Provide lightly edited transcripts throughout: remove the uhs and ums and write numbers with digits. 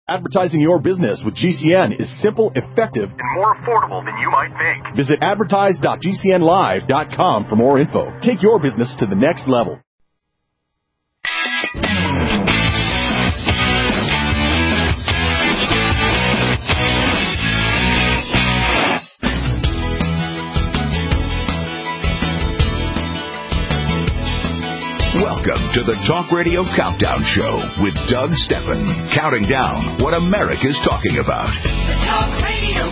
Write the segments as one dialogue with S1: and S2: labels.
S1: Advertising your business with GCN is simple, effective, and more affordable than you might think. Visit advertise.gcnlive.com for more info. Take your business to the next level.
S2: Welcome to the Talk Radio Countdown Show with Doug Steffen, counting down what America's talking about.
S3: The Talk Radio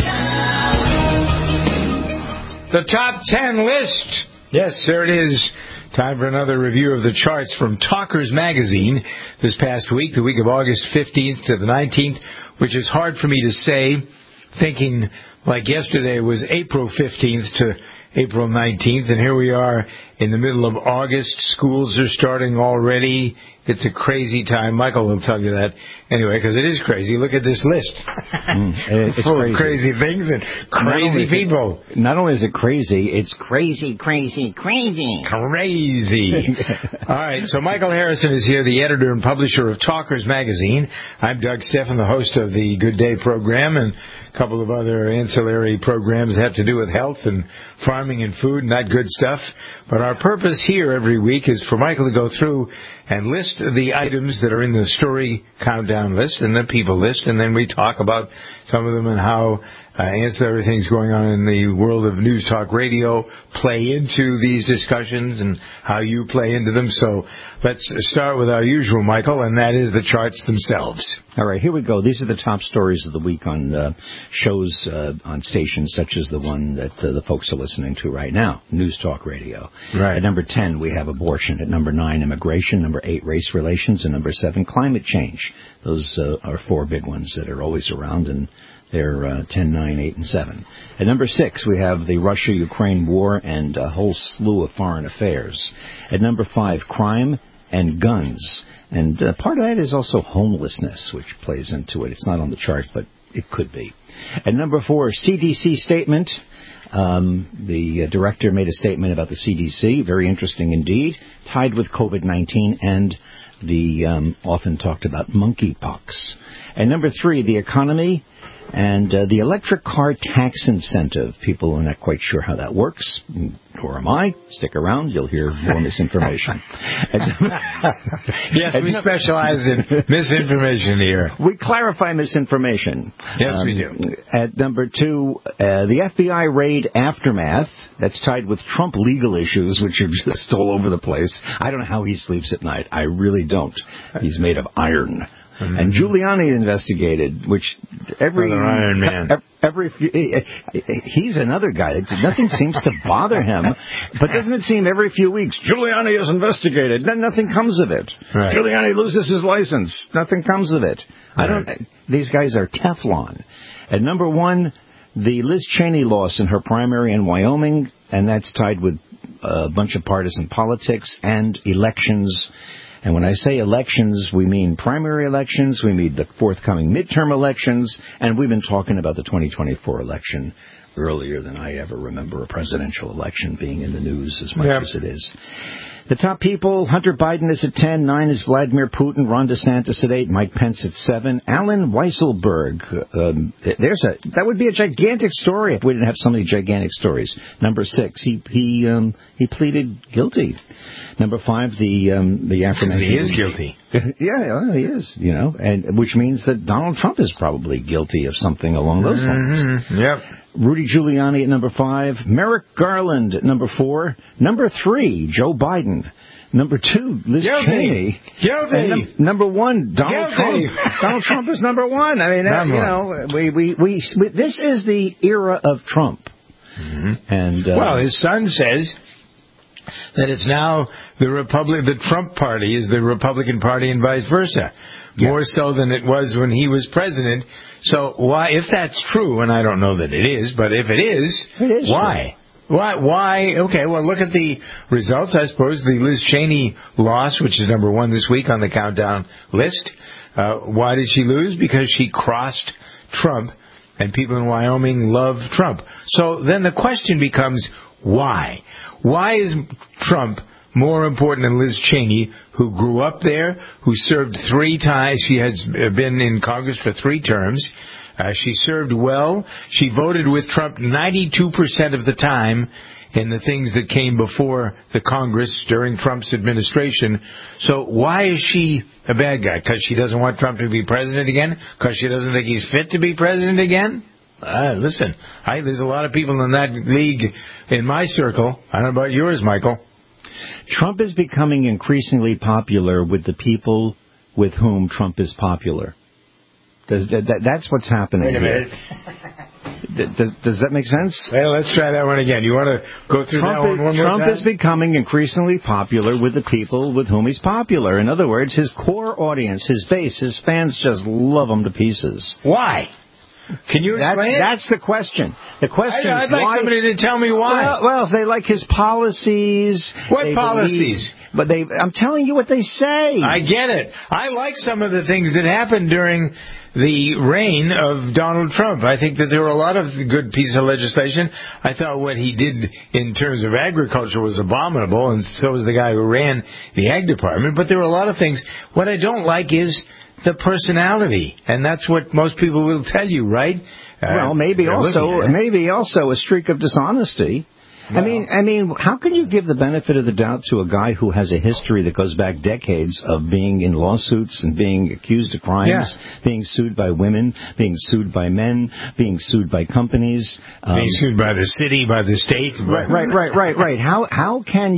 S3: Countdown.
S4: The top 10 list. Yes, there it is. Time for another review of the charts from Talkers Magazine this past week, the week of August 15th to the 19th, which is hard for me to say, thinking like yesterday was April 15th to April 19th, and here we are in the middle of August. Schools are starting already. It's a crazy time. Michael will tell you that anyway, because it is crazy. Look at this list.
S5: It's
S4: full of crazy things and crazy people.
S5: Not only is it crazy, it's crazy.
S4: Crazy. All right, so Michael Harrison is here, the editor and publisher of Talkers Magazine. I'm Doug Steffen, the host of the Good Day program, and a couple of other ancillary programs that have to do with health and farming and food and that good stuff. But our purpose here every week is for Michael to go through and list the items that are in the story countdown list and the people list, and then we talk about some of them and how ancillary things going on in the world of news talk radio play into these discussions and how you play into them. So let's start with our usual, Michael, and that is the charts themselves.
S5: All right, here we go. These are the top stories of the week on shows on stations such as the one that the folks are listening to right now, News Talk Radio.
S4: Right.
S5: At number 10, we have abortion. At number 9, immigration. Number 8, race relations. And number 7, climate change. Those are four big ones that are always around, and they're 10, 9, 8, and 7. At number 6, we have the Russia-Ukraine war and a whole slew of foreign affairs. At number 5, crime and guns. And part of that is also homelessness, which plays into it. It's not on the chart, but it could be. At number 4, CDC statement. The director made a statement about the CDC, very interesting indeed, tied with COVID-19 and the often talked about monkeypox. And number 3, the economy and the electric car tax incentive. People are not quite sure how that works, nor am I. Stick around, you'll hear more misinformation.
S4: Yes, we specialize in misinformation here.
S5: We clarify misinformation.
S4: Yes, we do.
S5: At number 2, the FBI raid aftermath. That's tied with Trump legal issues, which are just all over the place. I don't know how he sleeps at night. I really don't. He's made of iron. Mm-hmm. And Giuliani investigated, which
S4: Iron Man.
S5: He's another guy. Nothing seems to bother him. But doesn't it seem every few weeks, Giuliani is investigated, then nothing comes of it.
S4: Right.
S5: Giuliani loses his license, nothing comes of it.
S4: Right.
S5: These guys are Teflon. At number 1, the Liz Cheney loss in her primary in Wyoming, and that's tied with a bunch of partisan politics and elections. And when I say elections, we mean primary elections, we mean the forthcoming midterm elections, and we've been talking about the 2024 election earlier than I ever remember a presidential election being in the news as much as it is. The top people, Hunter Biden is at 10, 9 is Vladimir Putin, Ron DeSantis at 8, Mike Pence at 7, Alan Weisselberg. That would be a gigantic story if we didn't have so many gigantic stories. Number 6, he pleaded guilty. Number 5, the affirmation.
S4: He is guilty.
S5: Yeah, he is, and which means that Donald Trump is probably guilty of something along those lines.
S4: Yep.
S5: Rudy Giuliani at number 5, Merrick Garland at number 4, number 3, Joe Biden, number 2, Liz Cheney,
S4: guilty.
S5: Number 1, Donald Trump. Donald Trump is number 1. I mean, we this is the era of Trump.
S4: Mm-hmm.
S5: And
S4: well, his son says that it's now the Trump party is the Republican Party and vice versa, more so than it was when he was president. So why, if that's true, and I don't know that it is, but if it is why?
S5: True.
S4: Why? Okay, well, look at the results. I suppose the Liz Cheney loss, which is number 1 this week on the countdown list. Why did she lose? Because she crossed Trump, and people in Wyoming love Trump. So then the question becomes, why? Why is Trump more important than Liz Cheney, who grew up there, who served 3 times. She has been in Congress for 3 terms. She served well. She voted with Trump 92% of the time in the things that came before the Congress during Trump's administration. So why is she a bad guy? Because she doesn't want Trump to be president again? Because she doesn't think he's fit to be president again? Listen, there's a lot of people in that league in my circle. I don't know about yours, Michael.
S5: Trump is becoming increasingly popular with the people with whom Trump is popular. That's what's happening.
S4: Wait a minute.
S5: Does that make sense?
S4: Well, let's try that one again. You want to go through that one more time?
S5: Trump is becoming increasingly popular with the people with whom he's popular. In other words, his core audience, his base, his fans just love him to pieces.
S4: Why? Can you explain?
S5: That's the question. The question
S4: I'd
S5: is
S4: like
S5: why,
S4: somebody to tell me why.
S5: Well, they like his policies.
S4: What policies?
S5: I'm telling you what they say.
S4: I get it. I like some of the things that happened during the reign of Donald Trump. I think that there were a lot of good pieces of legislation. I thought what he did in terms of agriculture was abominable, and so was the guy who ran the Ag Department. But there were a lot of things. What I don't like is the personality, and that's what most people will tell you, right?
S5: Well, maybe also a streak of dishonesty. No. I mean, how can you give the benefit of the doubt to a guy who has a history that goes back decades of being in lawsuits and being accused of crimes, being sued by women, being sued by men, being sued by companies,
S4: being sued by the city, by the state?
S5: Right. How can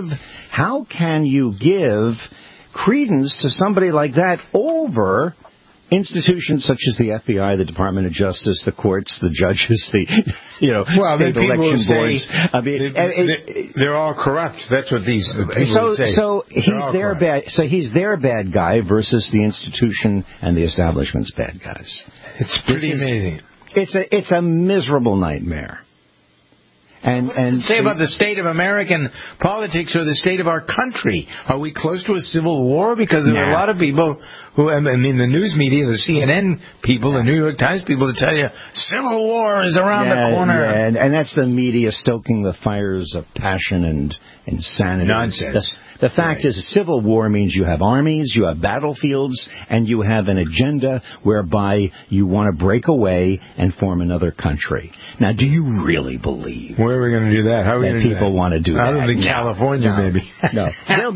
S5: you give credence to somebody like that over institutions such as the FBI, the Department of Justice, the courts, the judges, the state election boards? I mean,
S4: they're all corrupt. That's what these people say.
S5: So he's their bad guy versus the institution and the establishment's bad guys.
S4: It's pretty amazing.
S5: It's a miserable nightmare.
S4: What does it say about the state of American politics or the state of our country? Are we close to a civil war? Because there are a lot of people who, the news media, the CNN people, the New York Times people, that tell you civil war is around the corner.
S5: Yeah, and that's the media stoking the fires of passion and insanity.
S4: Nonsense.
S5: The fact is, a civil war means you have armies, you have battlefields, and you have an agenda whereby you want to break away and form another country. Now, do you really believe?
S4: Where are we going to do that? How are we going to do that?
S5: People want to do that.
S4: Other than California, maybe.
S5: No.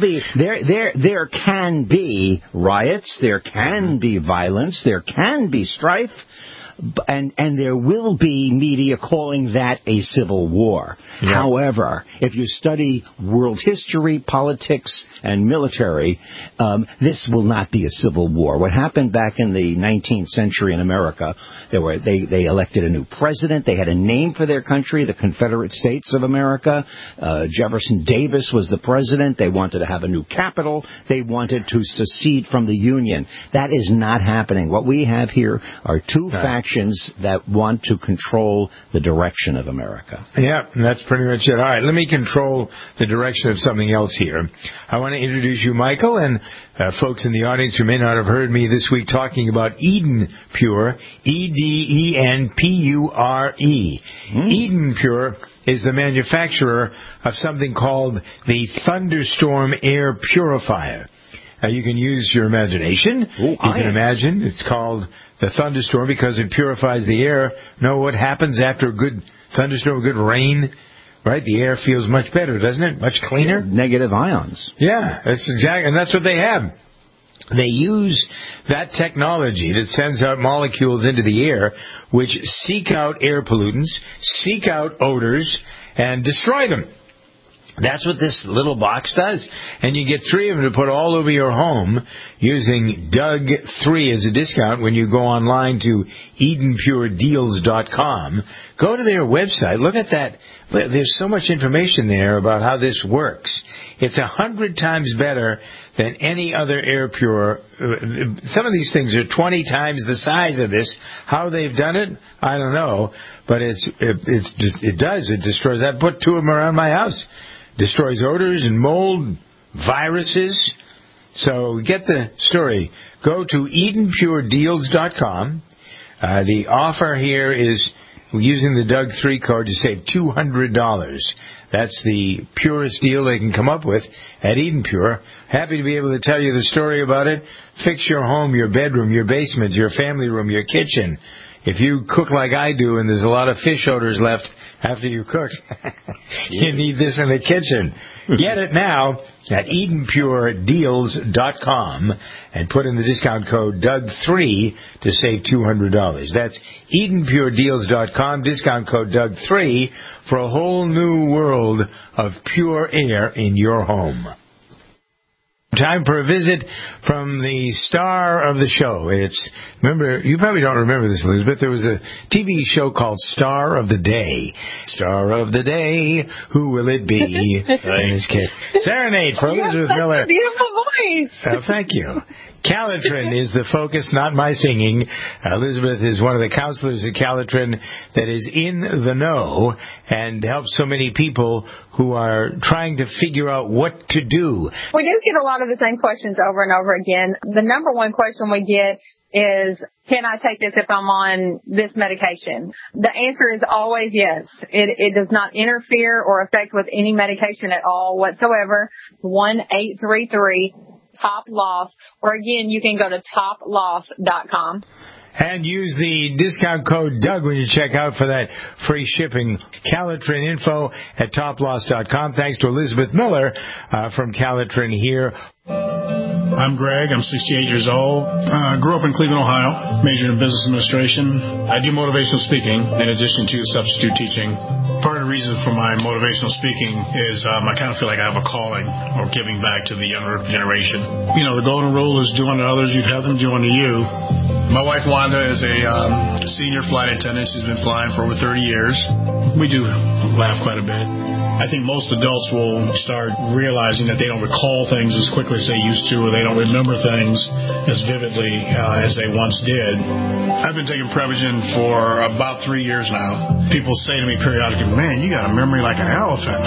S5: There can be riots, there can be violence, there can be strife, and there will be media calling that a civil war. Yeah. However, if you study world history, politics, and military, this will not be a civil war. What happened back in the 19th century in America, they elected a new president. They had a name for their country, the Confederate States of America. Jefferson Davis was the president. They wanted to have a new capital. They wanted to secede from the Union. That is not happening. What we have here are two factions that want to control the direction of America.
S4: Yeah, that's pretty much it. All right, let me control the direction of something else here. I want to introduce you, Michael, and folks in the audience who may not have heard me this week talking about Eden Pure, EDENPURE. Eden Pure is the manufacturer of something called the Thunderstorm Air Purifier. You can use your imagination. You can imagine it's called the thunderstorm because it purifies the air. Know what happens after a good thunderstorm, good rain? Right? The air feels much better, doesn't it? Much cleaner.
S5: Negative ions.
S4: Yeah, that's exactly, and that's what they have. They use that technology that sends out molecules into the air, which seek out air pollutants, seek out odors, and destroy them. That's what this little box does. And you get 3 of them to put all over your home using Doug3 as a discount when you go online to EdenPureDeals.com. Go to their website. Look at that. There's so much information there about how this works. It's 100 times better than any other air pure. Some of these things are 20 times the size of this. How they've done it, I don't know. But it destroys. I put 2 of them around my house. Destroys odors and mold, viruses. So get the story. Go to EdenPureDeals.com. The offer here is using the Doug3 code to save $200. That's the purest deal they can come up with at Eden Pure. Happy to be able to tell you the story about it. Fix your home, your bedroom, your basement, your family room, your kitchen. If you cook like I do and there's a lot of fish odors left after you cook, you need this in the kitchen. Get it now at EdenPureDeals.com and put in the discount code Doug3 to save $200. That's EdenPureDeals.com, discount code Doug3 for a whole new world of pure air in your home. Time for a visit from the star of the show. Remember, you probably don't remember this, Elizabeth. There was a TV show called Star of the Day. Star of the Day, who will it be? Serenade for Elizabeth Miller.
S6: Such a beautiful voice.
S4: Thank you. Calitrin is the focus, not my singing. Elizabeth is one of the counselors at Calitrin that is in the know and helps so many people who are trying to figure out what to do.
S6: We do get a lot of the same questions over and over again. The number one question we get is, can I take this if I'm on this medication? The answer is always yes. It does not interfere or affect with any medication at all whatsoever. 1-833-TOP-LOSS, or again, you can go to toploss.com.
S4: And use the discount code Doug when you check out for that free shipping. Calitrin info at toploss.com. Thanks to Elizabeth Miller from Calitrin here.
S7: I'm Greg. I'm 68 years old. Grew up in Cleveland, Ohio. Majored in business administration. I do motivational speaking in addition to substitute teaching. Part of the reason for my motivational speaking is I kind of feel like I have a calling or giving back to the younger generation. You know, the golden rule is do unto others, you'd have them do unto you. My wife Wanda is a senior flight attendant. She's been flying for over 30 years. We do laugh quite a bit. I think most adults will start realizing that they don't recall things as quickly as they used to, or they don't remember things as vividly as they once did. I've been taking Prevagen for about 3 years now. People say to me periodically, man, you got a memory like an elephant.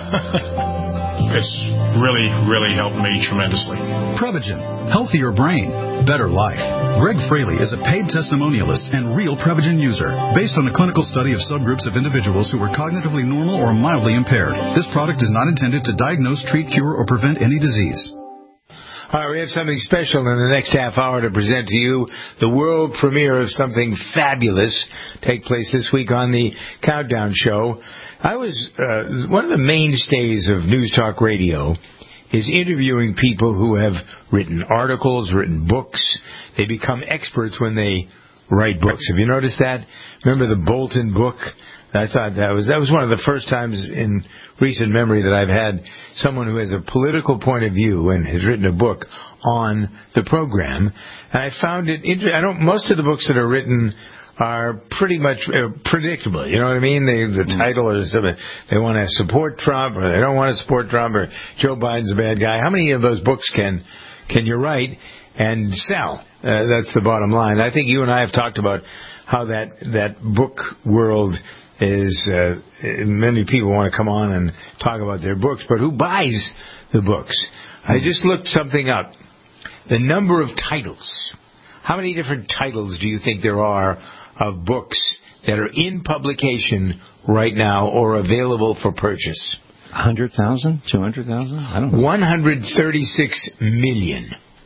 S7: It's really, really helped me tremendously.
S8: Prevagen. Healthier brain, better life. Greg Fraley is a paid testimonialist and real Prevagen user. Based on a clinical study of subgroups of individuals who were cognitively normal or mildly impaired, this product is not intended to diagnose, treat, cure, or prevent any disease.
S4: All right, we have something special in the next half hour to present to you. The world premiere of something fabulous take place this week on the Countdown Show. I was one of the mainstays of News Talk Radio is interviewing people who have written articles, written books. They become experts when they write books. Have you noticed that? Remember the Bolton book? I thought that was one of the first times in recent memory that I've had someone who has a political point of view and has written a book on the program. And I found it interesting. Most of the books that are written are pretty much predictable. You know what I mean? The title is they want to support Trump or they don't want to support Trump or Joe Biden's a bad guy. How many of those books can you write and sell? That's the bottom line. I think you and I have talked about how that book world is. Many people want to come on and talk about their books, but who buys the books? I just looked something up. The number of titles. How many different titles do you think there are of books that are in publication right now or available for purchase?
S5: 100,000? 200,000? I don't know.
S4: 136 million.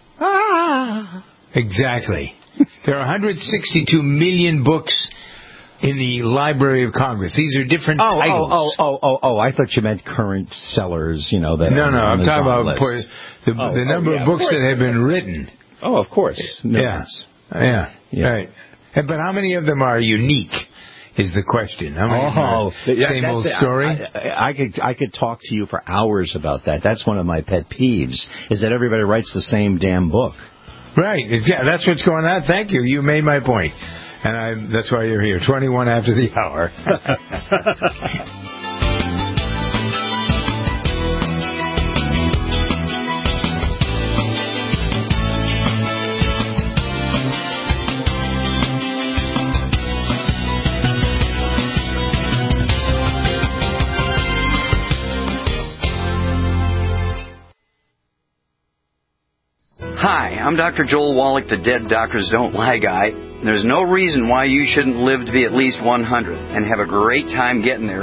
S4: Exactly. There are 162 million books in the Library of Congress. These are different titles.
S5: I thought you meant current sellers, that
S4: No, I'm talking about the number of books that have been written.
S5: Oh, of course. Millions.
S4: Yeah. Right. But how many of them are unique is the question. How many same old story?
S5: I could talk to you for hours about that. That's one of my pet peeves, is that everybody writes the same damn book.
S4: Right. Yeah, that's what's going on. Thank you. You made my point. And that's why you're here. 21 after the hour.
S9: Hi, I'm Dr. Joel Wallach, the Dead Doctors Don't Lie guy. There's no reason why you shouldn't live to be at least 100 and have a great time getting there.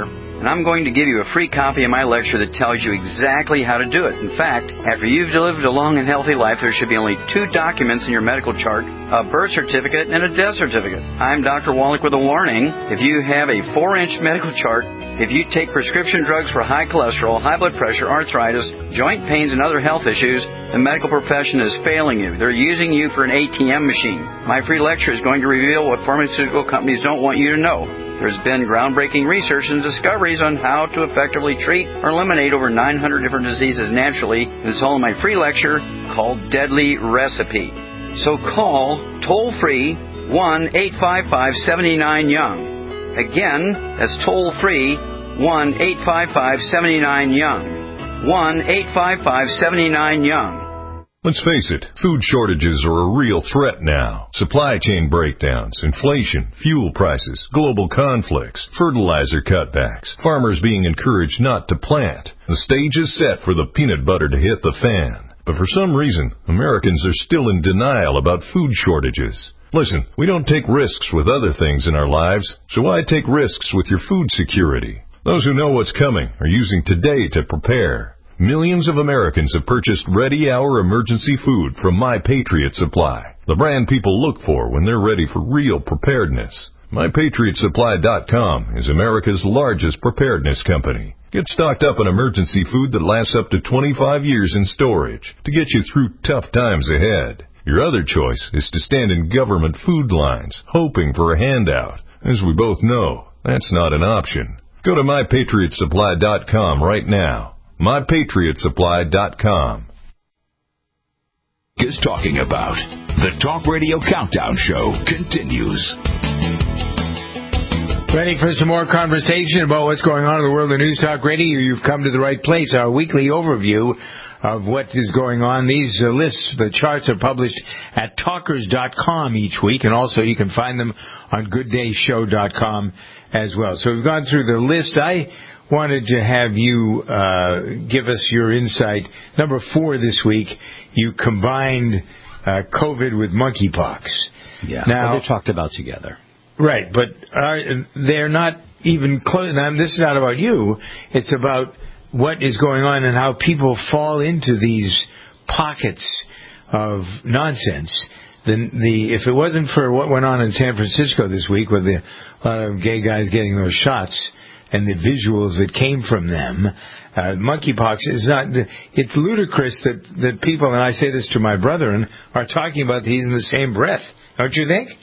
S9: and I'm going to give you a free copy of my lecture that tells you exactly how to do it. In fact, after you've lived a long and healthy life, there should be only 2 documents in your medical chart, a birth certificate and a death certificate. I'm Dr. Wallach with a warning. If you have a 4-inch medical chart, if you take prescription drugs for high cholesterol, high blood pressure, arthritis, joint pains, and other health issues, the medical profession is failing you. They're using you for an ATM machine. My free lecture is going to reveal what pharmaceutical companies don't want you to know. There's been groundbreaking research and discoveries on how to effectively treat or eliminate over 900 different diseases naturally, and it's all in my free lecture called Deadly Recipe. So call toll-free 1-855-79-YOUNG. Again, that's toll-free 1-855-79-YOUNG. 1-855-79-YOUNG.
S10: Let's face it, food shortages are a real threat now. Supply chain breakdowns, inflation, fuel prices, global conflicts, fertilizer cutbacks, farmers being encouraged not to plant. The stage is set for the peanut butter to hit the fan. But for some reason, Americans are still in denial about food shortages. Listen, we don't take risks with other things in our lives, so why take risks with your food security? Those who know what's coming are using today to prepare. Millions of Americans have purchased ready-hour emergency food from My Patriot Supply, the brand people look for when they're ready for real preparedness. MyPatriotSupply.com is America's largest preparedness company. Get stocked up on emergency food that lasts up to 25 years in storage to get you through tough times ahead. Your other choice is to stand in government food lines, hoping for a handout. As we both know, that's not an option. Go to MyPatriotSupply.com right now. MyPatriotSupply.com
S2: is talking about. The Talk Radio Countdown Show continues.
S4: Ready for some more conversation about what's going on in the world of News Talk Radio? You've come to the right place. Our weekly overview of what is going on. These lists, the charts are published at talkers.com each week, and also you can find them on gooddayshow.com as well. So we've gone through the list. I wanted to have you give us your insight. Number 4 this week, you combined COVID with monkeypox.
S5: Yeah,
S4: now,
S5: they're talked about together.
S4: Right, but they're not even close. Now, this is not about you. It's about what is going on and how people fall into these pockets of nonsense. If it wasn't for what went on in San Francisco this week with a lot of gay guys getting those shots and the visuals that came from them, monkeypox is not. It's ludicrous that people, and I say this to my brethren, are talking about these in the same breath. Don't you think?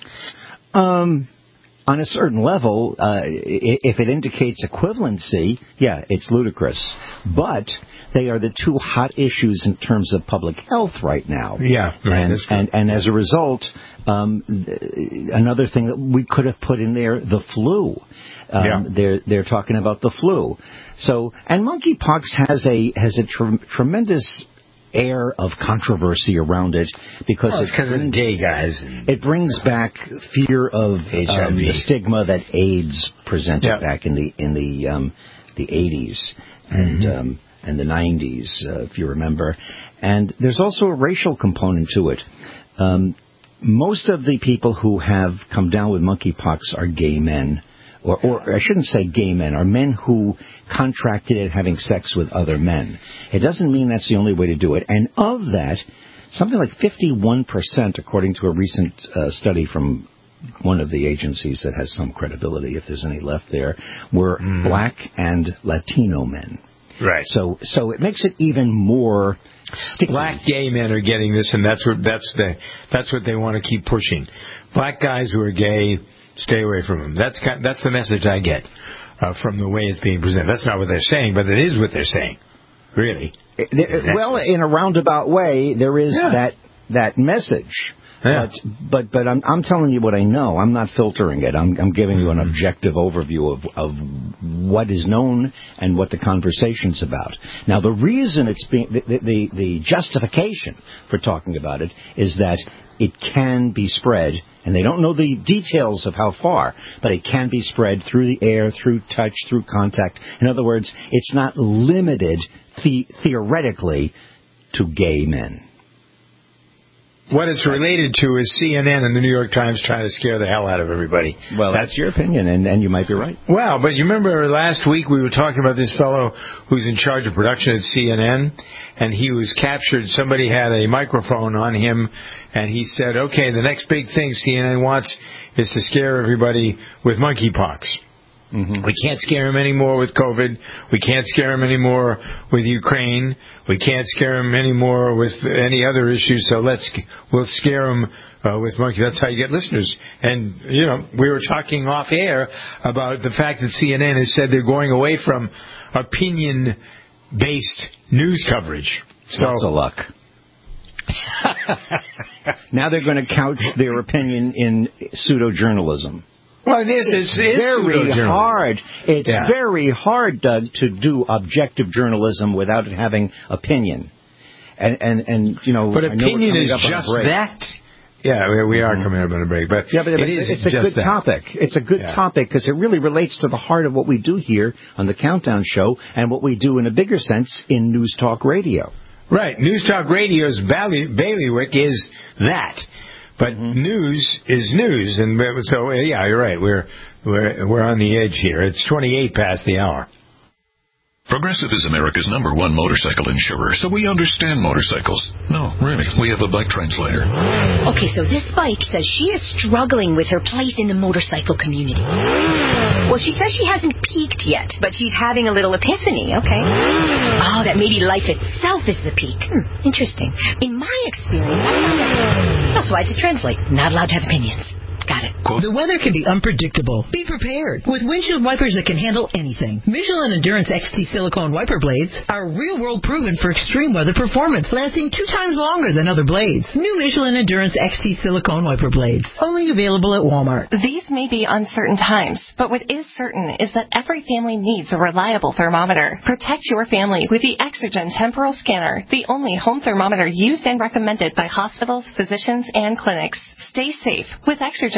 S5: On a certain level, if it indicates equivalency, yeah, it's ludicrous. But they are the 2 hot issues in terms of public health right now.
S4: Yeah, right.
S5: And as a result, another thing that we could have put in there, the flu. They're talking about the flu. So, and monkeypox has a tremendous air of controversy around it because
S4: it's gay guys.
S5: It brings back fear of the stigma that AIDS presented back in the 80s and the 90s, if you remember. And there's also a racial component to it. Most of the people who have come down with monkeypox are gay men. Or I shouldn't say gay men, are men who contracted it having sex with other men. It doesn't mean that's the only way to do it. And of that, something like 51%, according to a recent study from one of the agencies that has some credibility, if there's any left there, were black and Latino men.
S4: Right.
S5: So it makes it even more sticky.
S4: Black gay men are getting this, and that's what they want to keep pushing. Black guys who are gay, stay away from them. That's the message I get from the way it's being presented. That's not what they're saying, but it is what they're saying. Really.
S5: Well, in a roundabout way, there is that message. Yeah. But I'm telling you what I know. I'm not filtering it. I'm giving you an objective overview of what is known and what the conversation's about. Now, the reason it's being the justification for talking about it is that it can be spread, and they don't know the details of how far, but it can be spread through the air, through touch, through contact. In other words, it's not limited theoretically to gay men.
S4: What it's related to is CNN and the New York Times trying to scare the hell out of everybody.
S5: Well, that's your opinion, and you might be right.
S4: Well, but you remember last week we were talking about this fellow who's in charge of production at CNN, and he was captured. Somebody had a microphone on him, and he said, okay, the next big thing CNN wants is to scare everybody with monkeypox. Mm-hmm. We can't scare him anymore with COVID. We can't scare him anymore with Ukraine. We can't scare him anymore with any other issues. So we'll scare him with monkey. That's how you get listeners. And we were talking off air about the fact that CNN has said they're going away from opinion-based news coverage. So
S5: lots of luck. Now they're going to couch their opinion in pseudo-journalism.
S4: Well, it's
S5: very hard. It's very hard, Doug, to do objective journalism without it having opinion. And
S4: but opinion is just that. Yeah, we are coming up on a break, but
S5: it's a good topic. It's a good topic because it really relates to the heart of what we do here on the Countdown Show and what we do in a bigger sense in News Talk Radio.
S4: Right, News Talk Radio's bailiwick is that. But news is news, and so you're right. We're on the edge here. It's 28 past the hour.
S2: Progressive is America's #1 motorcycle insurer, so we understand motorcycles. No, really, we have a bike translator.
S11: Okay, so this bike says she is struggling with her place in the motorcycle community. Well, she says she hasn't peaked yet, but she's having a little epiphany, okay? Oh, that maybe life itself is the peak. Interesting. In my experience, I found that... That's why I just translate. Not allowed to have opinions. Got it.
S12: The weather can be unpredictable. Be prepared with windshield wipers that can handle anything. Michelin Endurance XT silicone wiper blades are real-world proven for extreme weather performance, lasting 2 times longer than other blades. New Michelin Endurance XT silicone wiper blades, only available at Walmart.
S13: These may be uncertain times, but what is certain is that every family needs a reliable thermometer. Protect your family with the Exergen Temporal Scanner, the only home thermometer used and recommended by hospitals, physicians, and clinics. Stay safe with Exergen.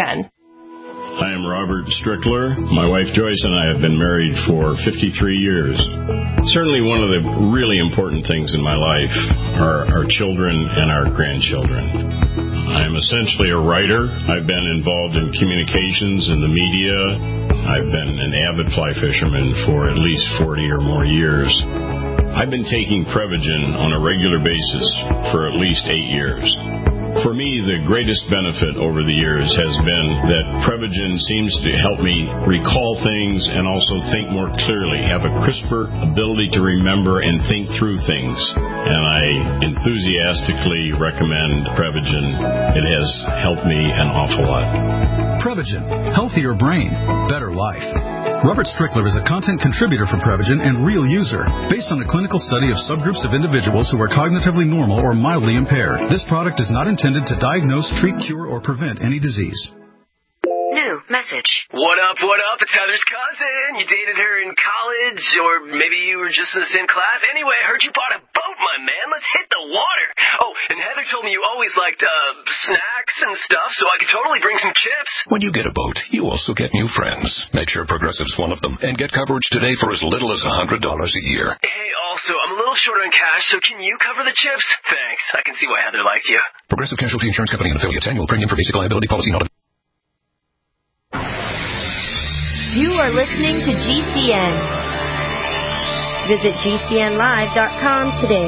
S14: I am Robert Strickler. My wife Joyce and I have been married for 53 years. Certainly one of the really important things in my life are our children and our grandchildren. I am essentially a writer. I've been involved in communications and the media. I've been an avid fly fisherman for at least 40 or more years. I've been taking Prevagen on a regular basis for at least 8 years. For me, the greatest benefit over the years has been that Prevagen seems to help me recall things and also think more clearly, have a crisper ability to remember and think through things. And I enthusiastically recommend Prevagen. It has helped me an awful lot.
S8: Prevagen. Healthier brain. Better life. Robert Strickler is a content contributor for Prevagen and real user, based on a clinical study of subgroups of individuals who are cognitively normal or mildly impaired. This product is not intended to diagnose, treat, cure, or prevent any disease.
S15: New message.
S16: What up, It's Heather's cousin. You dated her in college, or maybe you were just in the same class. Anyway, I heard you bought a boat, my man. Let's hit the water. Oh, and Heather told me you always liked snacks and stuff, so I could totally bring some chips.
S2: When you get a boat, you also get new friends. Make sure Progressive's one of them, and get coverage today for as little as $100 a year.
S16: Hey, also, I'm a little short on cash, so can you cover the chips? Thanks. I can see why Heather liked you.
S2: Progressive Casualty Insurance Company and affiliates. Annual premium for basic liability policy not.
S11: You are listening to GCN. Visit GCNlive.com today.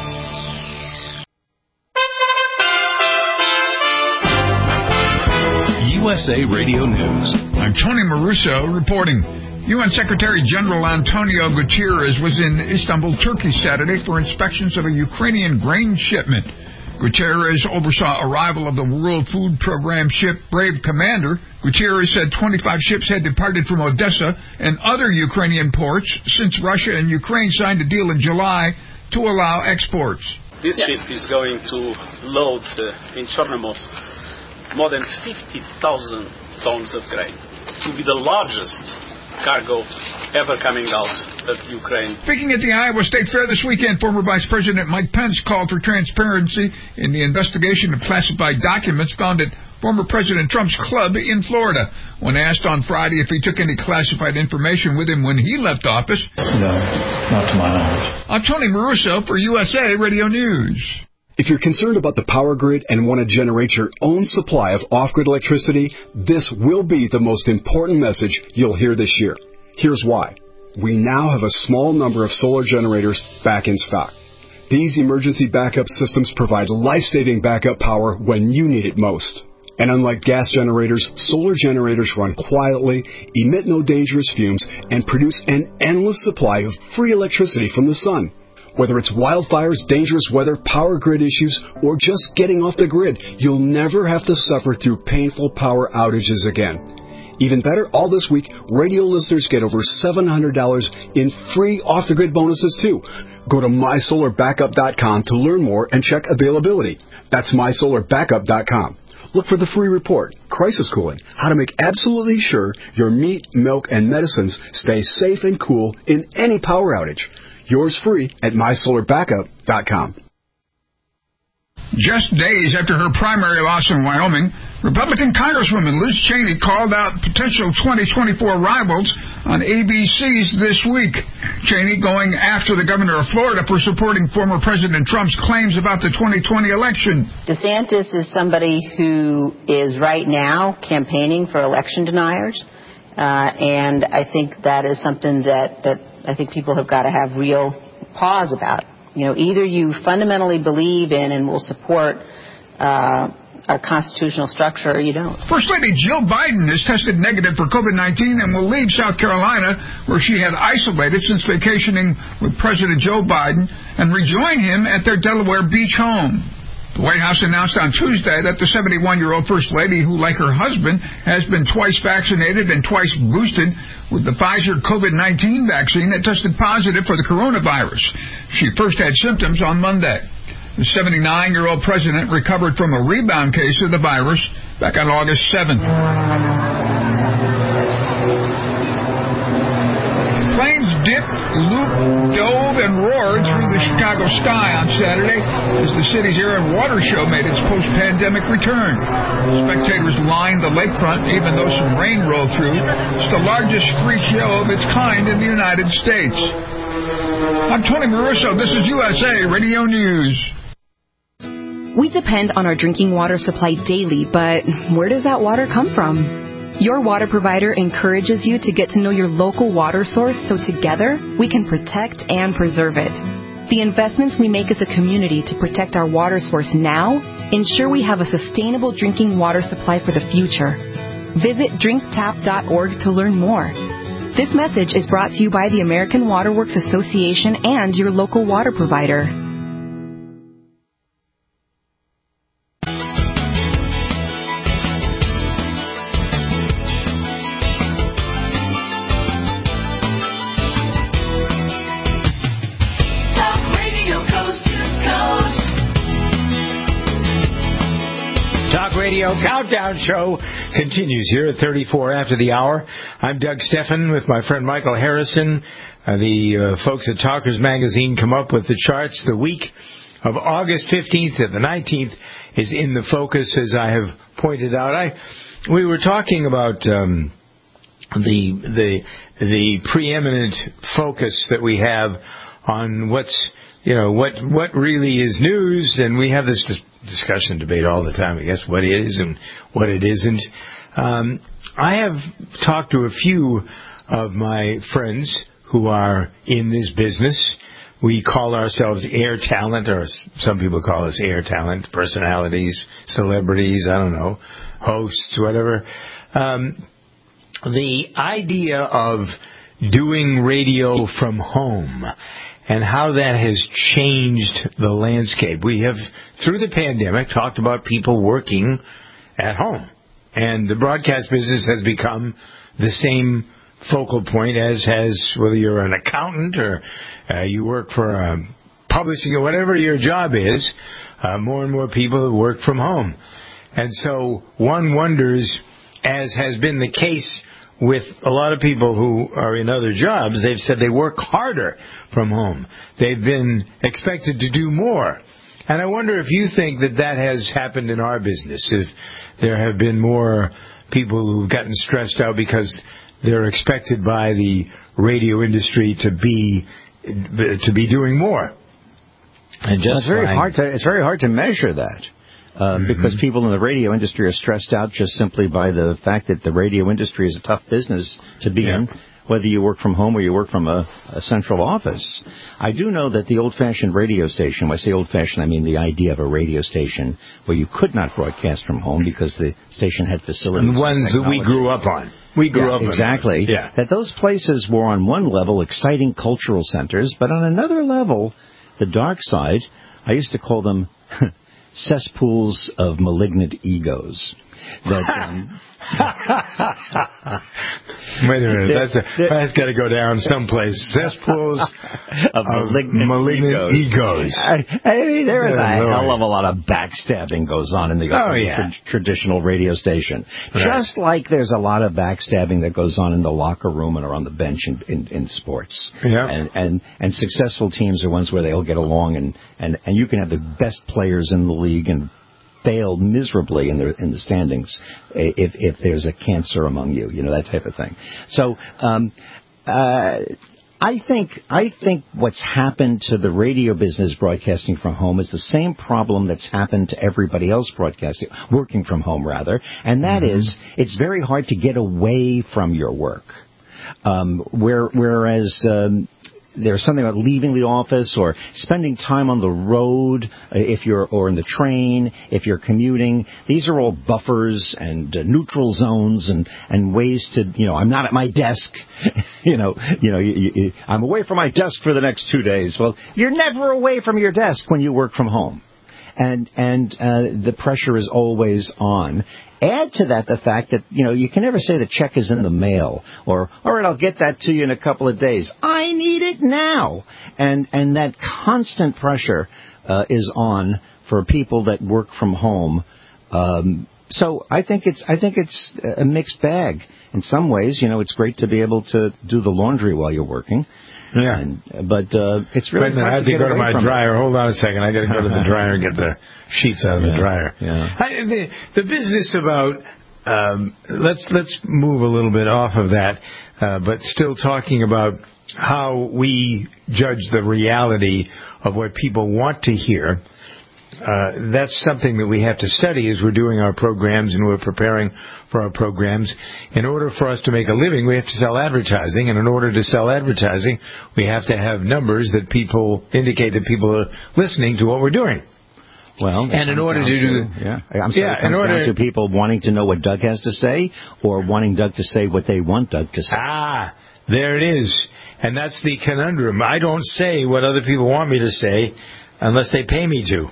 S17: USA Radio News.
S18: I'm Tony Maruso reporting. UN Secretary General Antonio Guterres was in Istanbul, Turkey Saturday for inspections of a Ukrainian grain shipment. Guterres oversaw arrival of the World Food Program ship Brave Commander. Guterres said 25 ships had departed from Odessa and other Ukrainian ports since Russia and Ukraine signed a deal in July to allow exports.
S19: This ship is going to load in Chornomorsk more than 50,000 tons of grain. It will be the largest cargo ever coming out of Ukraine.
S18: Speaking at the Iowa State Fair this weekend, former Vice President Mike Pence called for transparency in the investigation of classified documents found at former President Trump's club in Florida. When asked on Friday if he took any classified information with him when he left office,
S20: no, not to my knowledge.
S18: I'm Tony Maruso for USA Radio News.
S20: If you're concerned about the power grid and want to generate your own supply of off-grid electricity, this will be the most important message you'll hear this year. Here's why. We now have a small number of solar generators back in stock. These emergency backup systems provide life-saving backup power when you need it most. And unlike gas generators, solar generators run quietly, emit no dangerous fumes, and produce an endless supply of free electricity from the sun. Whether it's wildfires, dangerous weather, power grid issues, or just getting off the grid, you'll never have to suffer through painful power outages again. Even better, all this week, radio listeners get over $700 in free off-the-grid bonuses, too. Go to mysolarbackup.com to learn more and check availability. That's mysolarbackup.com. Look for the free report, Crisis Cooling, how to make absolutely sure your meat, milk, and medicines stay safe and cool in any power outage. Yours free at mysolarbackup.com.
S18: Just days after her primary loss in Wyoming, Republican Congresswoman Liz Cheney called out potential 2024 rivals on ABC's This Week. Cheney going after the governor of Florida for supporting former President Trump's claims about the 2020 election.
S21: DeSantis is somebody who is right now campaigning for election deniers, and I think that is something that I think people have got to have real pause about. You know, either you fundamentally believe in and will support our constitutional structure or you don't.
S18: First Lady Jill Biden has tested negative for COVID-19 and will leave South Carolina, where she had isolated since vacationing with President Joe Biden, and rejoin him at their Delaware Beach home. The White House announced on Tuesday that the 71-year-old First Lady, who, like her husband, has been twice vaccinated and twice boosted with the Pfizer COVID-19 vaccine that tested positive for the coronavirus. She first had symptoms on Monday. The 79-year-old president recovered from a rebound case of the virus back on August 7th. Planes dipped, looped, dove, and roared through the Chicago sky on Saturday as the city's air and water show made its post-pandemic return. Spectators lined the lakefront even though some rain rolled through. It's the largest free show of its kind in the United States. I'm Tony Marusso. This is USA Radio News.
S22: We depend on our drinking water supply daily, but where does that water come from? Your water provider encourages you to get to know your local water source so together we can protect and preserve it. The investments we make as a community to protect our water source now ensure we have a sustainable drinking water supply for the future. Visit drinktap.org to learn more. This message is brought to you by the American Water Works Association and your local water provider.
S4: Radio Countdown Show continues here at 34 after the hour. I'm Doug Steffen with my friend Michael Harrison. The folks at Talkers Magazine come up with the charts. The week of August 15th to the 19th is in the focus, as I have pointed out. We were talking about the preeminent focus that we have on what's what really is news, and we have this discussion debate all the time, I guess, what is and what it isn't. I have talked to a few of my friends who are in this business. We call ourselves air talent, or some people call us air talent, personalities, celebrities, I don't know, hosts, whatever. The idea of doing radio from home and how that has changed the landscape. We have, through the pandemic, talked about people working at home. And the broadcast business has become the same focal point as has, whether you're an accountant or you work for publishing or whatever your job is, more and more people work from home. And so one wonders, as has been the case with a lot of people who are in other jobs, they've said they work harder from home. They've been expected to do more. And I wonder if you think that that has happened in our business, if there have been more people who've gotten stressed out because they're expected by the radio industry to be doing more. And just
S5: it's very hard to measure that. Because people in the radio industry are stressed out just simply by the fact that the radio industry is a tough business to be in, whether you work from home or you work from a central office. I do know that the old-fashioned radio station, when I say old-fashioned, I mean the idea of a radio station where you could not broadcast from home because the station had facilities.
S4: The ones that we grew up on. We grew up
S5: exactly.
S4: Yeah.
S5: That those places were on one level exciting cultural centers, but on another level, the dark side, I used to call them cesspools of malignant egos. That,
S4: wait a minute, that's got to go down someplace. Cesspools of malignant egos.
S5: I mean, there is a hell of a lot of backstabbing goes on in the traditional radio station. Right. Just like there's a lot of backstabbing that goes on in the locker room and or on the bench in sports.
S4: Yeah.
S5: And successful teams are ones where they all get along and you can have the best players in the league and fail miserably in the standings if there's a cancer among you, that type of thing. So I think what's happened to the radio business broadcasting from home is the same problem that's happened to everybody else working from home rather, and that is it's very hard to get away from your work. Whereas there's something about leaving the office or spending time on the road or in the train if you're commuting. These are all buffers and neutral zones and ways to, I'm not at my desk. I'm away from my desk for the next 2 days. Well, you're never away from your desk when you work from home. And the pressure is always on. Add to that the fact that, you can never say the check is in the mail or, all right, I'll get that to you in a couple of days. I need it now. And that constant pressure is on for people that work from home. So I think it's a mixed bag. In some ways, it's great to be able to do the laundry while you're working.
S4: Yeah.
S5: But it's really hard
S4: I have to go to my dryer. Hold on a second. I got to go to the dryer and get the sheets out of the dryer.
S5: Yeah.
S4: The business about let's move a little bit off of that, but still talking about how we judge the reality of what people want to hear. That's something that we have to study as we're doing our programs and we're preparing for our programs. In order for us to make a living, we have to sell advertising, and in order to sell advertising, we have to have numbers that people indicate that people are listening to what we're doing.
S5: Well,
S4: and in order to do,
S5: it comes down to people wanting to know what Doug has to say, or wanting Doug to say what they want Doug to say.
S4: There it is, and that's the conundrum. I don't say what other people want me to say. Unless they pay me to.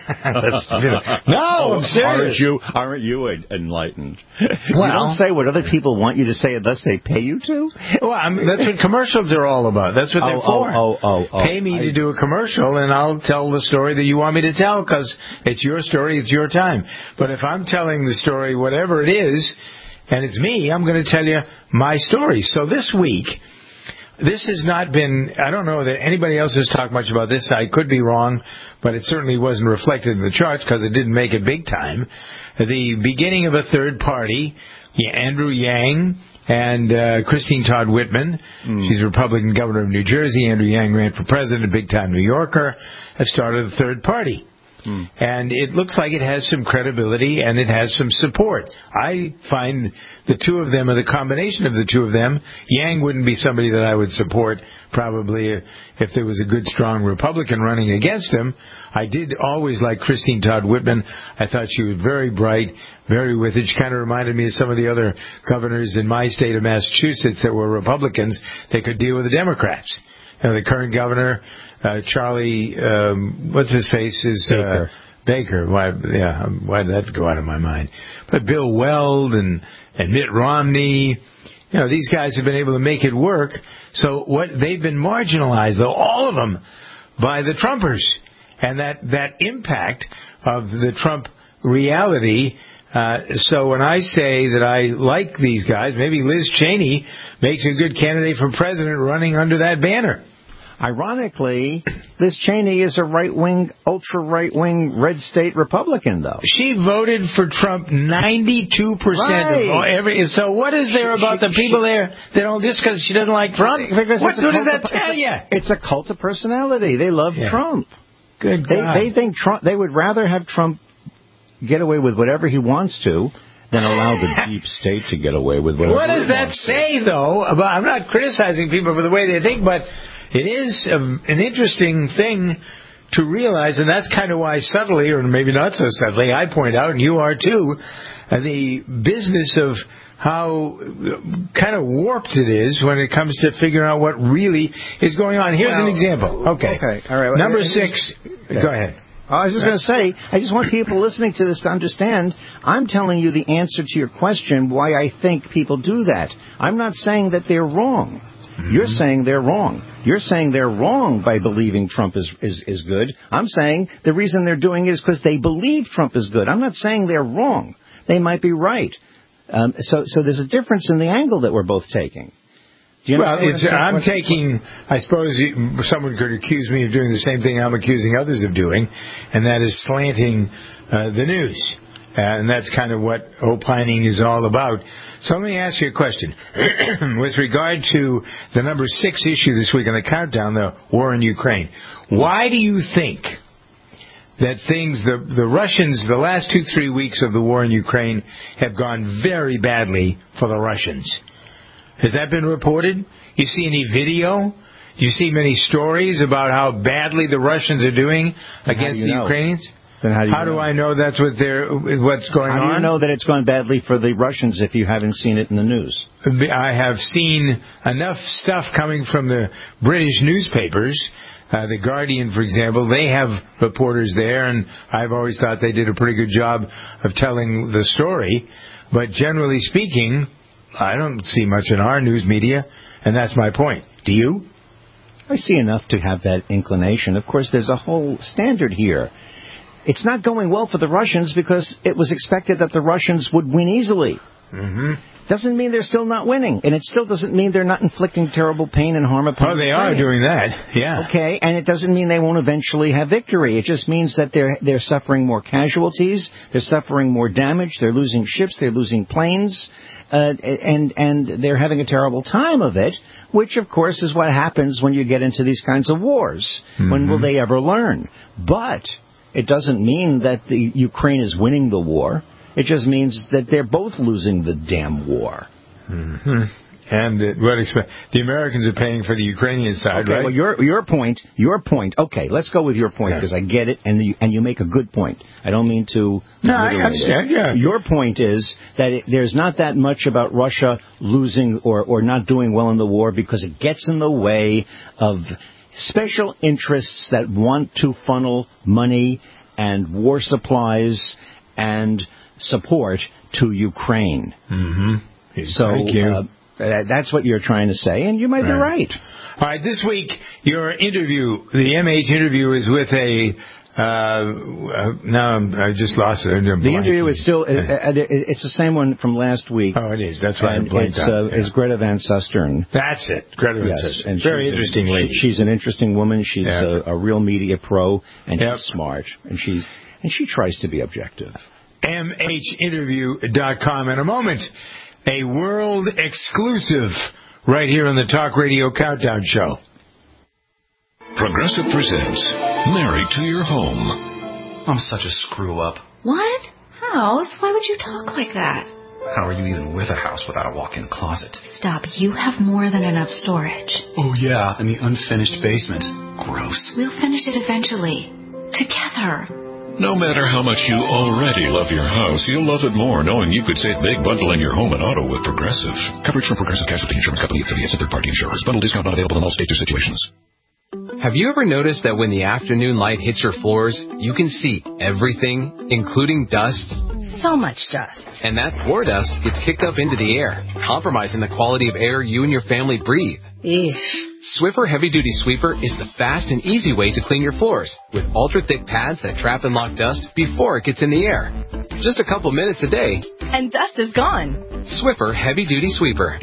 S4: No, I'm serious.
S5: Aren't you enlightened? Well, you don't say what other people want you to say unless they pay you to?
S4: Well, that's what commercials are all about. That's what they're for. Pay me to do a commercial, and I'll tell the story that you want me to tell, because it's your story, it's your time. But if I'm telling the story, whatever it is, and it's me, I'm going to tell you my story. So this week, this has not been, I don't know that anybody else has talked much about this. I could be wrong, but it certainly wasn't reflected in the charts because it didn't make it big time. The beginning of a third party, Andrew Yang and Christine Todd Whitman. She's Republican governor of New Jersey. Andrew Yang ran for president, a big-time New Yorker, have started a third party. And it looks like it has some credibility and it has some support. I find the two of them, or the combination of the two of them, Yang wouldn't be somebody that I would support probably if there was a good, strong Republican running against him. I did always like Christine Todd Whitman. I thought she was very bright, very with it. She kind of reminded me of some of the other governors in my state of Massachusetts that were Republicans. They could deal with the Democrats. The current governor, Charlie, what's his face, is Baker. Why did that go out of my mind? But Bill Weld and Mitt Romney, these guys have been able to make it work. So they've been marginalized, though, all of them, by the Trumpers. And that impact of the Trump reality. So when I say that I like these guys, maybe Liz Cheney makes a good candidate for president running under that banner.
S5: Ironically, Liz Cheney is a right-wing, ultra-right-wing red state Republican, though.
S4: She voted for Trump 92% of so what is there about the people there that don't, just because she doesn't like Trump? What does that tell you?
S5: It's a cult of personality. They love Trump.
S4: Good God.
S5: They think Trump. They would rather have Trump get away with whatever he wants to than allow the deep state to get away with whatever.
S4: What does that say, though? I'm not criticizing people for the way they think, but it is an interesting thing to realize, and that's kind of why subtly, or maybe not so subtly, I point out, and you are too, the business of how kind of warped it is when it comes to figuring out what really is going on. Here's an example. Okay.
S5: All right.
S4: Number 6. Go ahead.
S5: I was just going to say, I just want people listening to this to understand, I'm telling you the answer to your question, why I think people do that. I'm not saying that they're wrong. Mm-hmm. You're saying they're wrong. You're saying they're wrong by believing Trump is good. I'm saying the reason they're doing it is because they believe Trump is good. I'm not saying they're wrong. They might be right. So there's a difference in the angle that we're both taking.
S4: I'm taking, I suppose someone could accuse me of doing the same thing I'm accusing others of doing, and that is slanting the news. And that's kind of what opining is all about. So let me ask you a question. With regard to the number 6 issue this week on the countdown, the war in Ukraine, why do you think that the Russians, the last 2-3 weeks of the war in Ukraine have gone very badly for the Russians? Has that been reported? You see any video? Do you see many stories about how badly the Russians are doing against the Ukrainians?
S5: Then how
S4: do I know that's what's going on?
S5: How do you know that it's gone badly for the Russians if you haven't seen it in the news?
S4: I have seen enough stuff coming from the British newspapers. The Guardian, for example, they have reporters there, and I've always thought they did a pretty good job of telling the story. But generally speaking, I don't see much in our news media, and that's my point. Do you?
S5: I see enough to have that inclination. Of course, there's a whole standard here. It's not going well for the Russians because it was expected that the Russians would win easily.
S4: Mm-hmm.
S5: Doesn't mean they're still not winning, and it still doesn't mean they're not inflicting terrible pain and harm upon
S4: they are doing that, yeah.
S5: Okay, and it doesn't mean they won't eventually have victory. It just means that they're suffering more casualties, they're suffering more damage, they're losing ships, they're losing planes, and they're having a terrible time of it, which, of course, is what happens when you get into these kinds of wars. Mm-hmm. When will they ever learn? But it doesn't mean that the Ukraine is winning the war. It just means that they're both losing the damn war.
S4: Mm-hmm. And the Americans are paying for the Ukrainian side, right?
S5: Well, your point. Okay, let's go with your point because I get it, and you make a good point. I don't mean to.
S4: No, I understand. Yeah.
S5: Your point is that there's not that much about Russia losing or not doing well in the war because it gets in the way of special interests that want to funnel money and war supplies and support to Ukraine.
S4: Mm-hmm.
S5: So that's what you're trying to say, and you might be right.
S4: All right, this week, your interview, the MH interview, is with I just lost it.
S5: The interview is still, it's the same one from last week.
S4: Oh, it is. That's right.
S5: It's Greta Van Susteren.
S4: That's it. Greta Van Susteren.
S5: And
S4: very interesting lady.
S5: She's an interesting woman. She's a real media pro, and she's smart. And she tries to be objective.
S4: MHinterview.com. In a moment, a world exclusive right here on the Talk Radio Countdown Show.
S17: Progressive presents Married to Your Home.
S1: I'm such a screw-up.
S3: What? House? Why would you talk like that?
S1: How are you even with a house without a walk-in closet?
S3: Stop. You have more than enough storage.
S1: Oh, yeah, and the unfinished basement. Gross.
S3: We'll finish it eventually. Together.
S17: No matter how much you already love your house, you'll love it more knowing you could save big bundling your home and auto with Progressive. Coverage from Progressive Casualty Insurance Company, affiliates, and third-party insurers. Bundle discount not available in all states or situations.
S23: Have you ever noticed that when the afternoon light hits your floors, you can see everything, including dust?
S3: So much dust.
S23: And that floor dust gets kicked up into the air, compromising the quality of air you and your family breathe.
S3: Eesh.
S23: Swiffer Heavy Duty Sweeper is the fast and easy way to clean your floors, with ultra-thick pads that trap and lock dust before it gets in the air. Just a couple minutes a day,
S3: and dust is gone.
S23: Swiffer Heavy Duty Sweeper.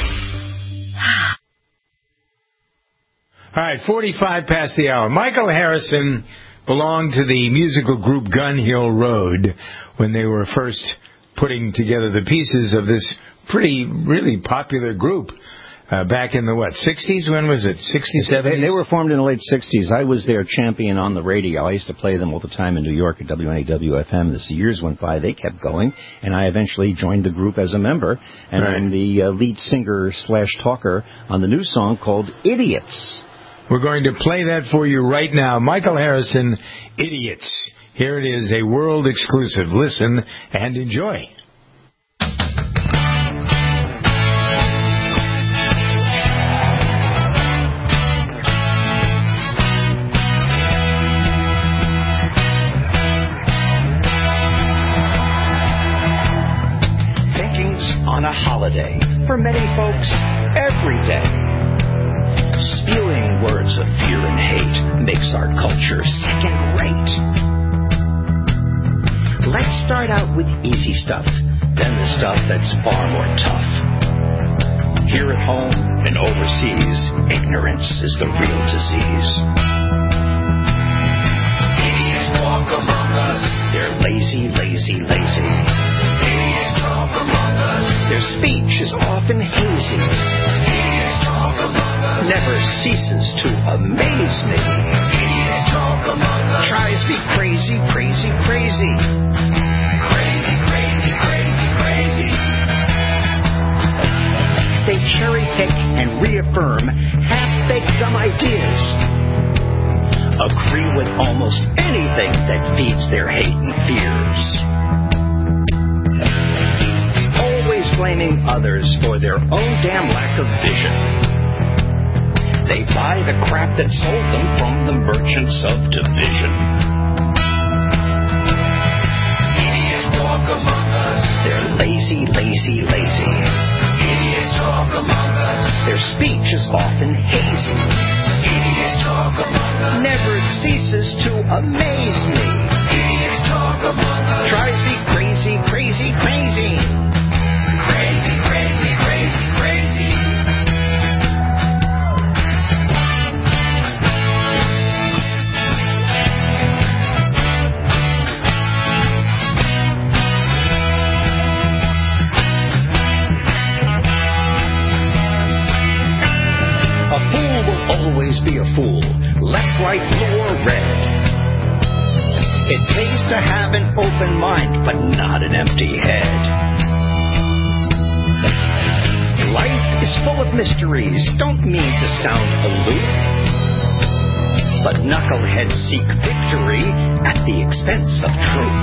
S4: All right, 45 past the hour. Michael Harrison belonged to the musical group Gun Hill Road when they were first putting together the pieces of this really popular group. back in the, 60s? When was it? 60s, 70s?
S5: They were formed in the late 60s. I was their champion on the radio. I used to play them all the time in New York at WNAW-FM. As the years went by, they kept going, and I eventually joined the group as a member, and I'm the lead singer/talker on the new song called Idiots.
S4: We're going to play that for you right now. Michael Harrison, Idiots. Here it is, a world exclusive. Listen and enjoy.
S5: On a holiday, for many folks, every day. Spewing words of fear and hate makes our culture second rate. Let's start out with easy stuff, then the stuff that's far more tough. Here at home and overseas, ignorance is the real disease. Idiots walk among us. They're lazy, lazy, lazy. Idiots talk among us. Their speech is often hazy. Idiots talk among us. Never ceases to amaze me. Idiots talk among us. Tries to be crazy, crazy, crazy. Crazy, crazy, crazy, crazy. They cherry pick and reaffirm half-baked dumb ideas. Agree with almost anything that feeds their hate and fears. Blaming others for their own damn lack of vision. They buy the crap that sold them from the merchants of division. Idiots walk among us. They're lazy, lazy, lazy. Idiots talk among us. Their speech is often hazy. Idiots talk among us. Never ceases to amaze me. Idiots talk among us. Tries to be crazy, crazy, crazy. Crazy, crazy, crazy, crazy. A fool will always be a fool, left, right, blue, or red. It pays to have an open mind, but not an empty head. Life is full of mysteries, don't mean to sound aloof, but knuckleheads seek victory at the expense of truth.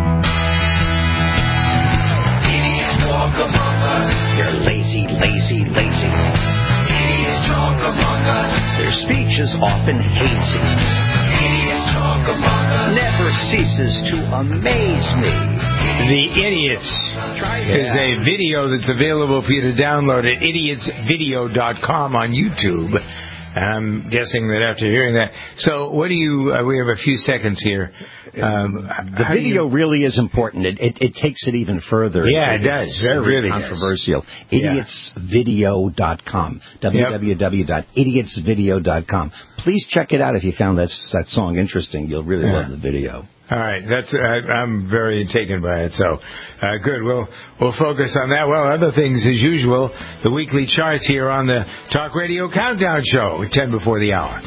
S5: Idiots walk among us. They're lazy, lazy, lazy. Idiots talk among us. Their speech is often hazy. Idiots talk among us. Never ceases to amaze me.
S4: The Idiots is a video that's available for you to download at idiotsvideo.com on YouTube. And I'm guessing that after hearing that. So what do you, we have a few seconds here.
S5: The video really is important. It takes it even further.
S4: Yeah, it does.
S5: It's very
S4: really
S5: controversial. Idiotsvideo.com. www.idiotsvideo.com. Please check it out if you found that song interesting. You'll really love the video.
S4: All right, I'm very taken by it. So, good. We'll focus on that. Well, other things as usual. The weekly charts here on the Talk Radio Countdown Show at 10 before the hour.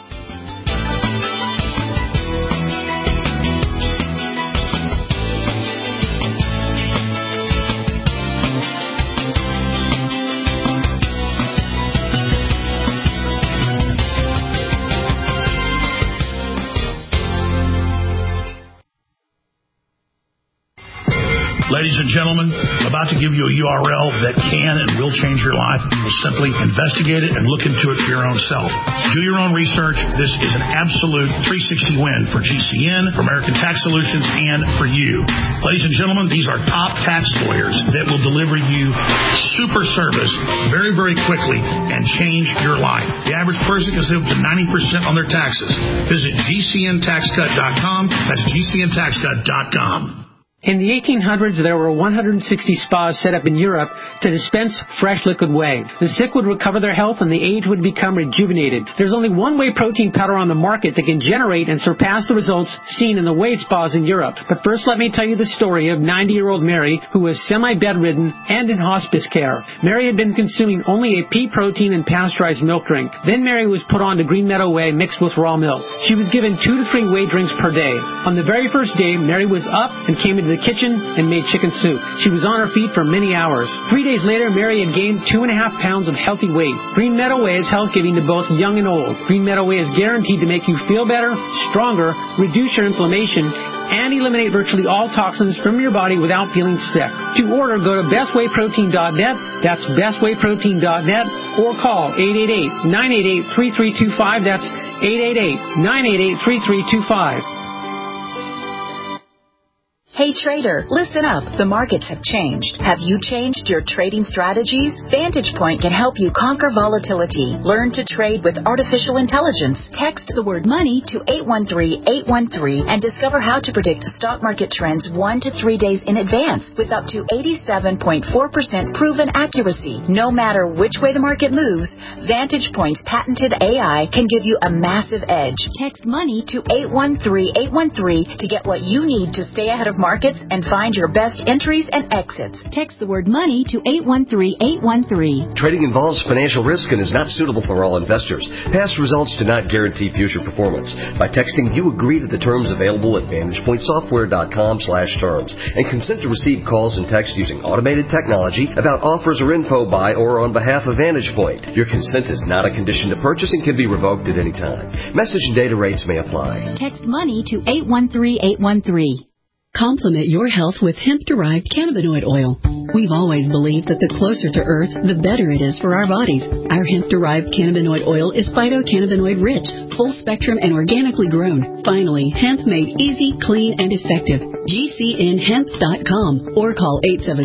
S6: Ladies and gentlemen, I'm about to give you a URL that can and will change your life. You will simply investigate it and look into it for your own self. Do your own research. This is an absolute 360 win for GCN, for American Tax Solutions, and for you. Ladies and gentlemen, these are top tax lawyers that will deliver you super service very, very quickly and change your life. The average person can save up to 90% on their taxes. Visit GCNTaxCut.com. That's GCNTaxCut.com.
S7: In the 1800s, there were 160 spas set up in Europe to dispense fresh liquid whey. The sick would recover their health and the aged would become rejuvenated. There's only one whey protein powder on the market that can generate and surpass the results seen in the whey spas in Europe. But first, let me tell you the story of 90-year-old Mary, who was semi-bedridden and in hospice care. Mary had been consuming only a pea protein and pasteurized milk drink. Then Mary was put on to Green Meadow Whey mixed with raw milk. She was given 2 to 3 whey drinks per day. On the very first day, Mary was up and came into the kitchen and made chicken soup. She was on her feet for many hours. 3 days later, Mary had gained 2.5 pounds of healthy weight. Green Meadow Whey is health-giving to both young and old. Green Meadow Whey is guaranteed to make you feel better, stronger, reduce your inflammation, and eliminate virtually all toxins from your body without feeling sick. To order, go to bestwayprotein.net. That's bestwayprotein.net, or call 888-988-3325. That's 888-988-3325.
S9: Hey trader, listen up. The markets have changed. Have you changed your trading strategies? Vantage Point can help you conquer volatility. Learn to trade with artificial intelligence. Text the word money to 813-813 and discover how to predict stock market trends 1 to 3 days in advance with up to 87.4% proven accuracy. No matter which way the market moves, Vantage Point's patented AI can give you a massive edge. Text money to 813-813 to get what you need to stay ahead of markets and find your best entries and exits. Text the word money to 813-813.
S10: Trading involves financial risk and is not suitable for all investors. Past results do not guarantee future performance. By texting, you agree to the terms available at VantagePointSoftware.com/terms and consent to receive calls and text using automated technology about offers or info by or on behalf of Vantage Point. Your consent is not a condition to purchase and can be revoked at any time. Message and data rates may apply.
S9: Text money to 813-813.
S24: Complement your health with hemp-derived cannabinoid oil. We've always believed that the closer to Earth, the better it is for our bodies. Our hemp-derived cannabinoid oil is phytocannabinoid rich, full spectrum, and organically grown. Finally, hemp made easy, clean, and effective. GCNhemp.com or call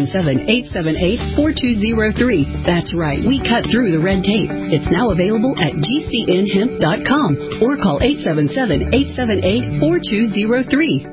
S24: 877-878-4203. That's right, we cut through the red tape. It's now available at GCNhemp.com or call 877-878-4203.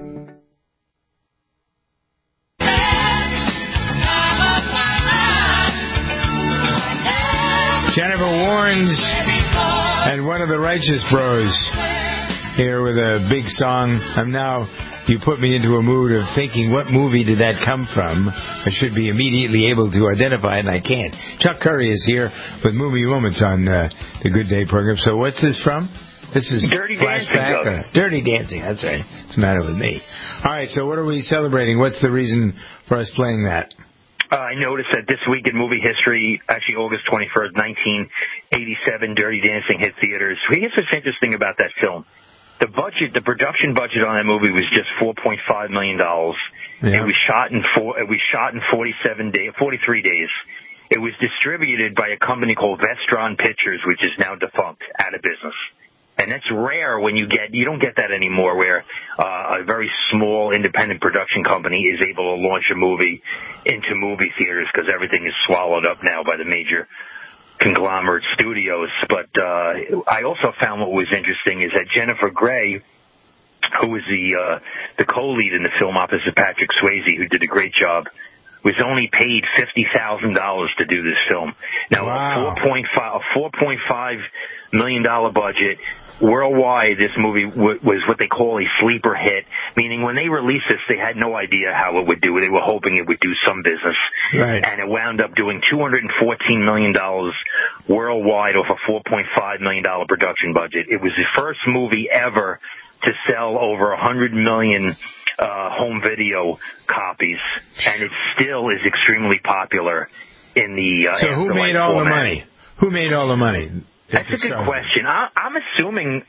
S4: Jennifer Warnes and one of the Righteous Bros here with a big song. You put me into a mood of thinking, what movie did that come from? I should be immediately able to identify it, and I can't. Chuck Curry is here with Movie Moments on the Good Day program. So what's this from? This is
S25: Dirty
S4: Flashback.
S25: Dancing.
S4: Dirty Dancing, that's right. What's the matter with me? All right, so what are we celebrating? What's the reason for us playing that?
S25: I noticed that this week in movie history, actually August 21st, 1987, Dirty Dancing hit theaters. Here's what's interesting about that film. The production budget on that movie was just $4.5 million. Yeah. It was shot in 43 days. It was distributed by a company called Vestron Pictures, which is now defunct, out of business. And that's rare when you don't get that anymore, where a very small independent production company is able to launch a movie into movie theaters, because everything is swallowed up now by the major conglomerate studios. But I also found what was interesting is that Jennifer Grey, who was the co-lead in the film opposite Patrick Swayze, who did a great job, was only paid $50,000 to do this film. Now, wow. a $4.5 million budget. Worldwide, this movie was what they call a sleeper hit, meaning when they released this, they had no idea how it would do. They were hoping it would do some business.
S4: Right.
S25: And it wound up doing $214 million worldwide off a $4.5 million production budget. It was the first movie ever to sell over 100 million home video copies, and it still is extremely popular in the
S4: So who made all the money? Who made all the money?
S25: That's a good question. I'm assuming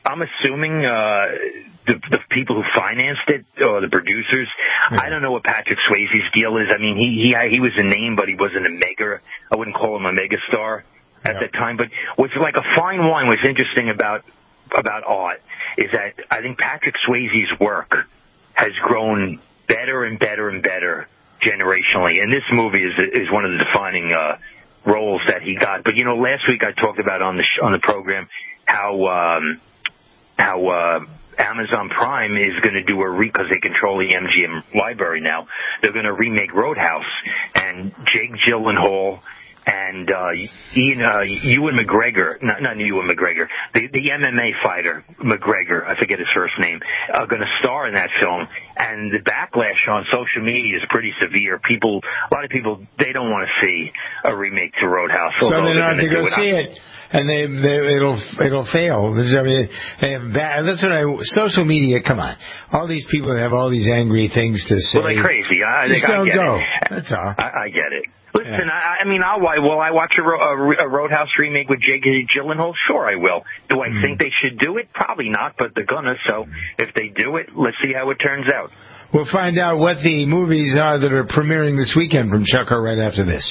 S25: the people who financed it, or the producers. Yeah. I don't know what Patrick Swayze's deal is. I mean, he was a name, but he wasn't a mega. I wouldn't call him a mega star at that time. But what's like a fine wine, what's interesting about art is that I think Patrick Swayze's work has grown better and better and better generationally, and this movie is one of the defining roles that he got. But last week I talked about on the program how Amazon Prime is going to do because they control the MGM library now. They're going to remake Roadhouse, and Jake Gyllenhaal and Ewan McGregor, not Ewan McGregor, the MMA fighter McGregor, I forget his first name, are going to star in that film. And the backlash on social media is pretty severe. A lot of people, they don't want to see a remake to Roadhouse.
S4: So they're not going to go see it. And it'll fail. I mean, they have social media. Come on, all these people that have all these angry things to say.
S25: Well, they're crazy. I get it.
S4: That's all.
S25: I get it. Listen, yeah. Will I watch a Roadhouse remake with Jake Gyllenhaal? Sure, I will. Do I think they should do it? Probably not, but they're gonna. So if they do it, let's see how it turns out.
S4: We'll find out what the movies are that are premiering this weekend from Chucker right after this.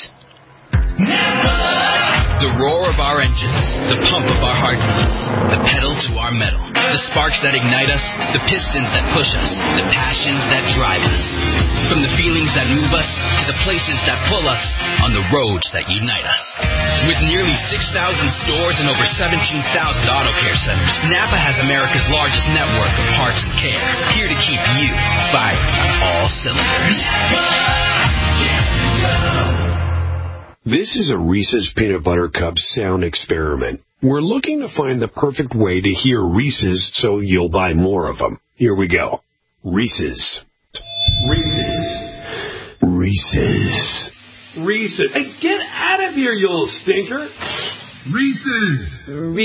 S8: The roar of our engines, the pump of our heartbeats, the pedal to our metal, the sparks that ignite us, the pistons that push us, the passions that drive us. From the feelings that move us to the places that pull us on the roads that unite us. With nearly 6,000 stores and over 17,000 auto care centers, Napa has America's largest network of parts and care, here to keep you firing on all cylinders.
S12: This is a Reese's Peanut Butter Cup sound experiment. We're looking to find the perfect way to hear Reese's so you'll buy more of them. Here we go. Reese's. Reese's. Reese's. Reese's. Hey, get out of here, you little stinker. Reese's.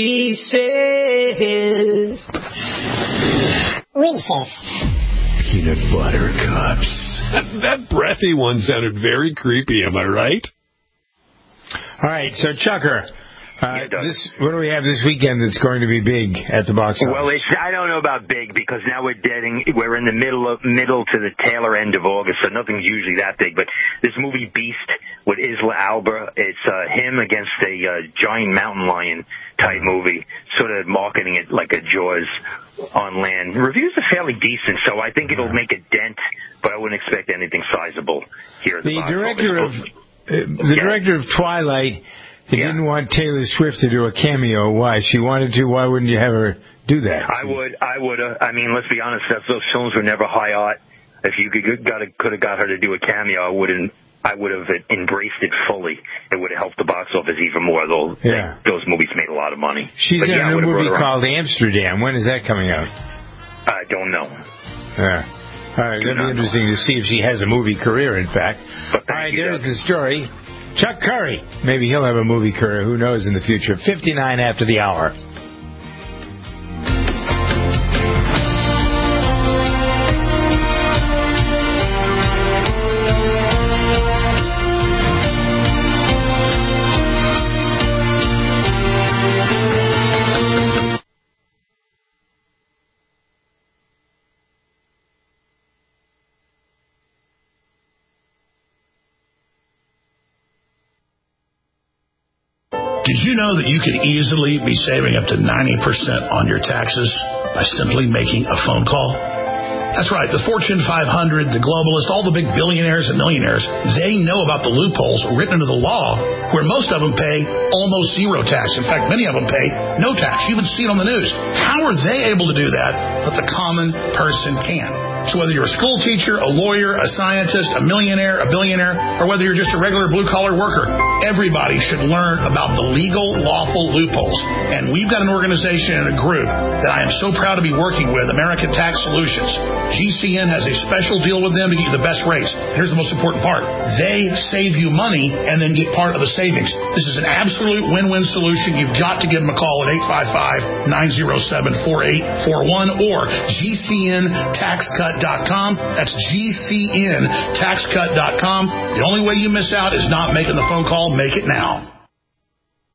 S13: Reese's. Reese's.
S12: Peanut Butter Cups. That breathy one sounded very creepy, am I right?
S4: All right, so Chucker, what do we have this weekend that's going to be big at the box office?
S25: Well, I don't know about big because now we're in the middle to the tailer end of August, so nothing's usually that big. But this movie Beast with Isla Alba, it's him against a giant mountain lion type movie, sort of marketing it like a Jaws on land. Reviews are fairly decent, so I think it'll make a dent, but I wouldn't expect anything sizable here at the box office.
S4: The director of Twilight didn't want Taylor Swift to do a cameo. Why? She wanted to. Why wouldn't you have her do that?
S25: I would. I mean, let's be honest. Those films were never high art. If you could have got her to do a cameo, I would have embraced it fully. It would have helped the box office even more. Though those movies made a lot of money.
S4: She's in a movie called Amsterdam. When is that coming out?
S25: I don't know.
S4: Yeah. All right, that'd be interesting to see if she has a movie career, in fact. All right, there's the story. Chuck Curry. Maybe he'll have a movie career. Who knows in the future. 59 after the hour.
S6: Did you know that you could easily be saving up to 90% on your taxes by simply making a phone call? That's right. The Fortune 500, the globalists, all the big billionaires and millionaires, they know about the loopholes written into the law where most of them pay almost zero tax. In fact, many of them pay no tax. You even see it on the news. How are they able to do that, but the common person can? So whether you're a school teacher, a lawyer, a scientist, a millionaire, a billionaire, or whether you're just a regular blue-collar worker, everybody should learn about the legal, lawful loopholes. And we've got an organization and a group that I am so proud to be working with, American Tax Solutions. GCN has a special deal with them to get you the best rates. Here's the most important part. They save you money and then get part of the savings. This is an absolute win-win solution. You've got to give them a call at 855-907-4841 or GCNTaxCut.com. That's GCNTaxCut.com. The only way you miss out is not making the phone call. Make it now.